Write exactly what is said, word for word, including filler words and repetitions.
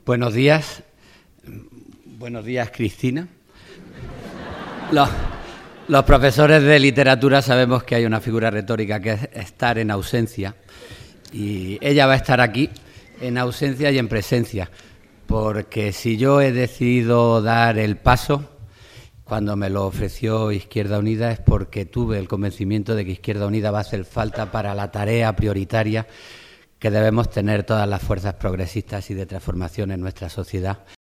Buenos días. Buenos días, Cristina. Los, los profesores de literatura sabemos que hay una figura retórica que es estar en ausencia. Y ella va a estar aquí en ausencia y en presencia. Porque si yo he decidido dar el paso cuando me lo ofreció Izquierda Unida es porque tuve el convencimiento de que Izquierda Unida va a hacer falta para la tarea prioritaria que debemos tener todas las fuerzas progresistas y de transformación en nuestra sociedad,